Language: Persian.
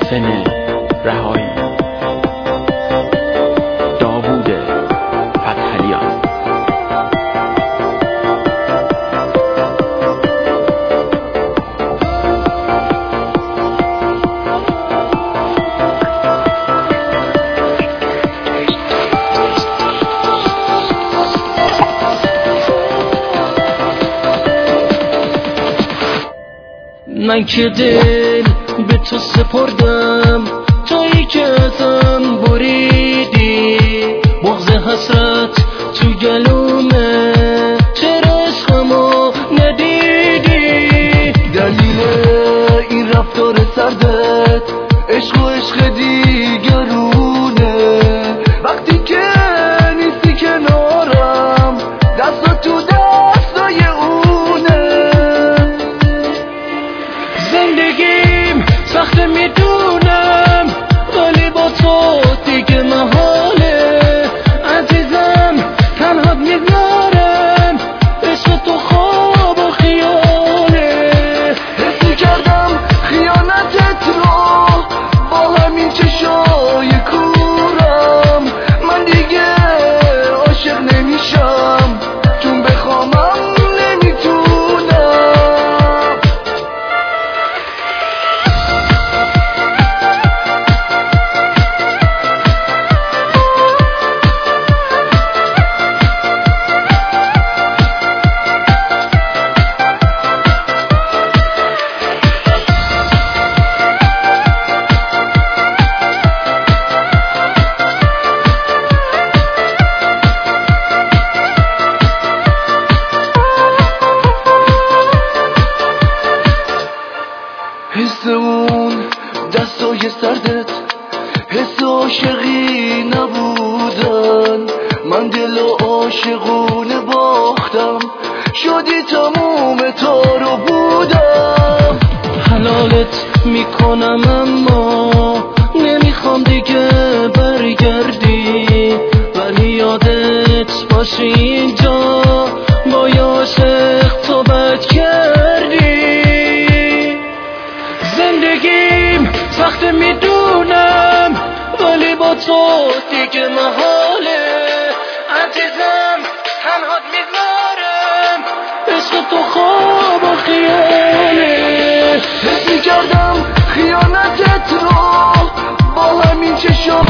محسن رهایی، داوود فتحعلیان. من که دل به تو سپردم، تویی که ازم بریدی، بغض حسرت تو گلومه، چرا عشقمو ندیدی؟ دلیل این رفتار سردت عشق و عشق دیگرونه، وقتی که نیستی کنارم دستا تو دستای اونه. زندگیم سخته میدونم، ولی با تو دیگه محاله. عزیزم تنهات میذارم، عشق تو خواب و خیاله. حسی کردم خیانتت رو با همین چشای کورم، من دیگه عاشق نمیشم چون بخوامم نمیتونم. حس اون دستای سردت حس عاشقی نبودن، من دل عاشقونه باختم، شدی تموم تارو بودم. حلالت میکنم اما نمیخوام دیگه برگردی، ولی یادت باشه اینجا با یه عاشق تو بد کردی. زندگیم سخت میدونم، ولی با تو دیگه محاله. عزیزم تنهات میذارم، عشق تو خواب و خیاله. حس میکردم خیانتت رو با همین چشام